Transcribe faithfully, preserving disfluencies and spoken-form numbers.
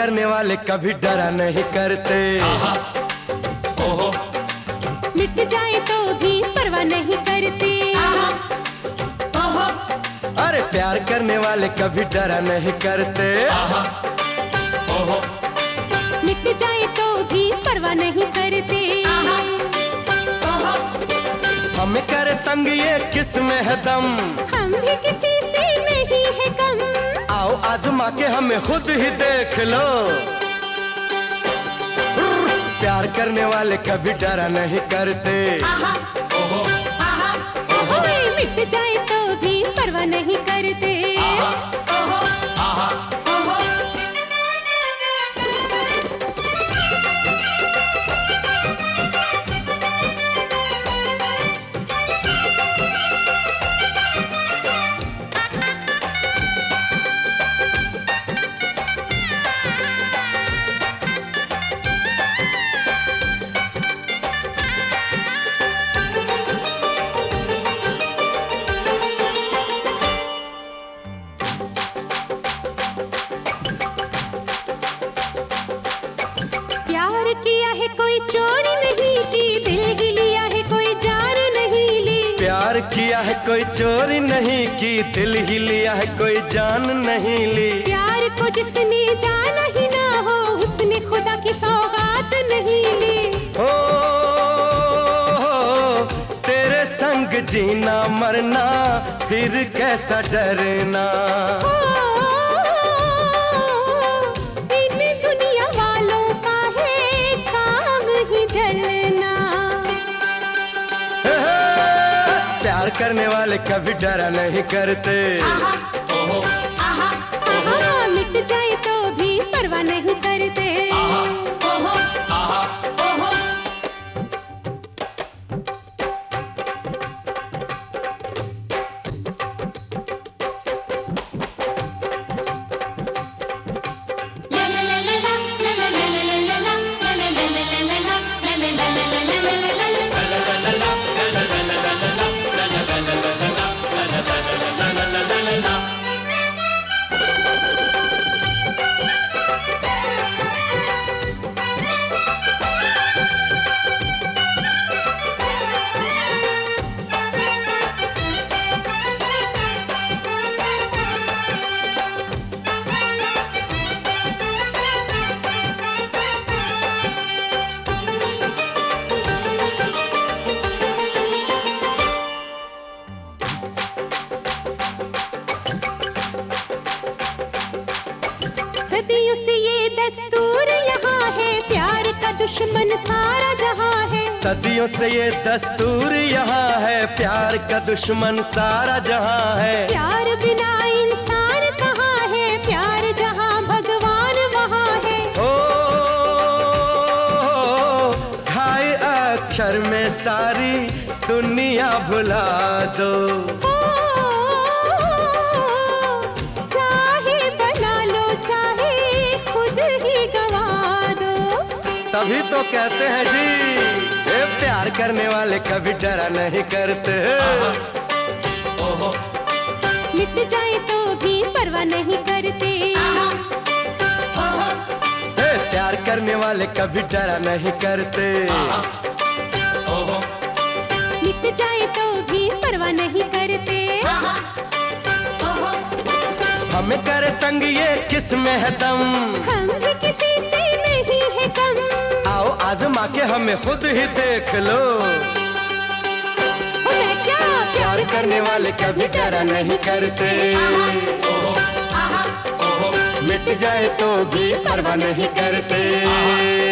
करने वाले कभी डरा नहीं करते। ओहो। मिट जाए तो भी परवाह नहीं करते। ओहो। अरे प्यार करने वाले कभी डरा नहीं करते। ओहो। मिट जाए तो भी परवाह नहीं करते। हमें करे तंग ये किसमें है दम, हम भी किसी से नहीं है कम। आओ आजमा के हमें खुद ही देख लो। प्यार करने वाले कभी डरा नहीं करते। ओहो। ओए मिट जाए तो भी परवाह नहीं करते। ओहो। ओहो। प्यार किया है कोई चोरी नहीं की, दिल ही लिया है कोई जान नहीं ली। प्यार किया है कोई चोरी नहीं की, दिल ही लिया है कोई जान नहीं ली। प्यार को जिसने जाना ही ना हो, उसने खुदा की सौगात नहीं ली। ओ, तेरे संग जीना मरना फिर कैसा डरना। ओ, इन दुनिया वालों का है काम ही जलना। प्यार करने वाले कभी डरा नहीं करते। ओहो। हाँ, मिट जाए तो भी परवाह नहीं करते। ओहो। ओहो। सदियों से ये दस्तूर यहाँ है, प्यार का दुश्मन सारा जहाँ है। सदियों से ये दस्तूर यहाँ है, प्यार का दुश्मन सारा जहाँ है। प्यार बिना इंसान कहाँ है, प्यार जहाँ भगवान वहाँ है। ओ, ढाई अक्षर में सारी दुनिया भुला दो। ओ, चाहे बना लो चाहे खुद ही गवा दो। तभी तो कहते हैं जी, ये प्यार करने वाले कभी डरा नहीं करते। ओहो। मिट जाए तो भी परवाह नहीं करते। ओहो। ए, प्यार करने वाले कभी डरा नहीं करते। ओहो। मिट जाए तो भी परवाह नहीं करते। ओहो। हमें करे तंग ये किसमें है दम, हम भी किसी से नहीं है कम। आओ आजमा के हमें खुद ही देख लो। ओ मैं क्या प्यार करने वाले कभी डरा नहीं करते। ओहो। ओहो। मिट जाए तो भी परवाह नहीं करते।